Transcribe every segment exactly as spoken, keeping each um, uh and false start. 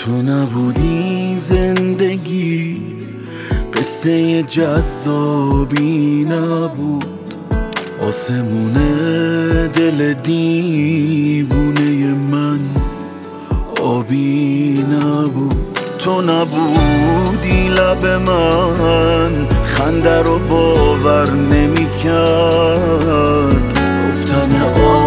تو نبودی زندگی قصه جذابی نبود، آسمون دل دیوونه من آبی نبود. تو نبودی لب من خنده رو باور نمی کرد، گفتن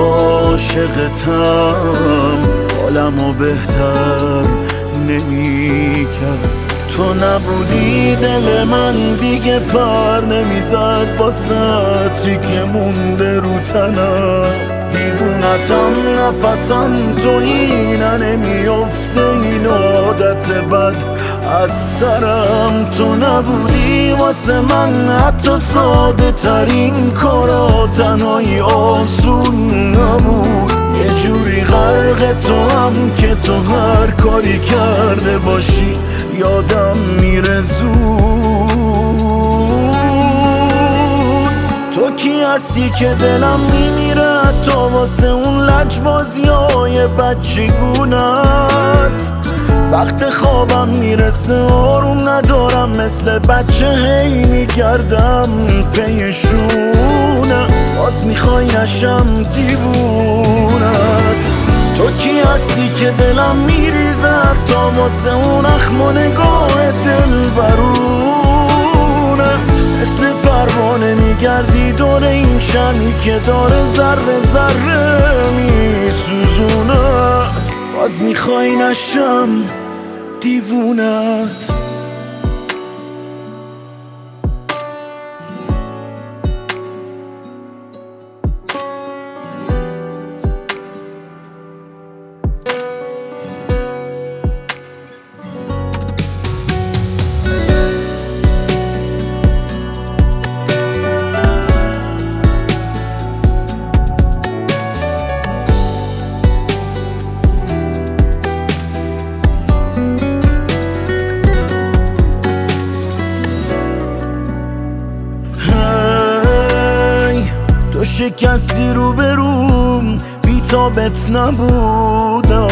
عاشقتم حالمو بهتر نمی کرد. تو نبودی دل من دیگه پر نمیزد با سطری که مونده رو تنم، دیوونتم نفسم تو اینه نمیافته این عادت بد از سرم. تو نبودی واسه من حتی ساده ترین کارا تنهایی آسون نبود، یه جوری غرق تو هم که تو هر کاری کرده باشی یادم میره زود. تو کی هستی که دلم میمیره تو واسه اون لجبازی های بچگونت، وقت خوابم میرسه آروم ندارم مثل بچه هی میگردم پیشونه، باز میخوای نشم دیوونت. تو کی هستی که دلم میریزد تا واسه اون اخم و نگاه دل برونت، مثل پروانه میگردی دور این شمی که داره ذره ذره میسوزونت، باز میخوای نشم دیوونت. تو شکستی رو بروم بی تابت نبودم،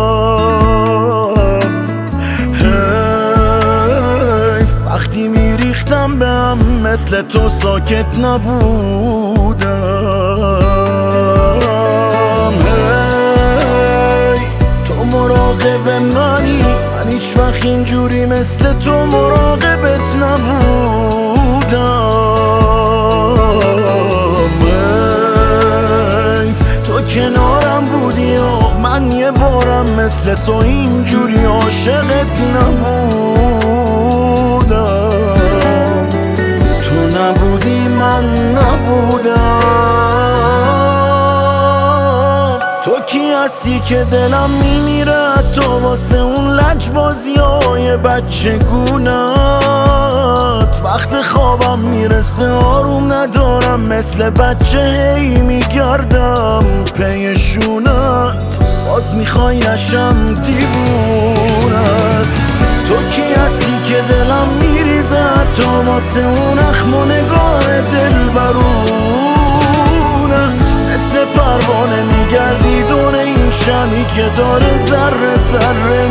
حیف وقتی میریختم به هم مثل تو ساکت نبودم. هی تو مراقب منی، من هیچ وقت اینجوری مثل تو مراقبت نبودم. کنارم بودی و من یه بارم مثل تو اینجوری عاشقت نبودم. تو نبودی من نبودم. تو کی هستی که دلم میمیره تو واسه اون لجبازی های بچگونت، وقت خوابم میرسه آروم ندارم مثل بچه هی میگردم پیشونت، باز میخوای نشم دیوونت. تو کی هستی که دلم میریزد تو واسه اون اخم و نگاه دل برونت، مثل پروانه میگردی دور این شمی که داره ذره ذره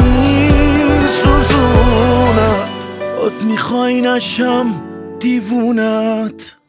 میسوزونت، باز میخوای نشم دیوونت.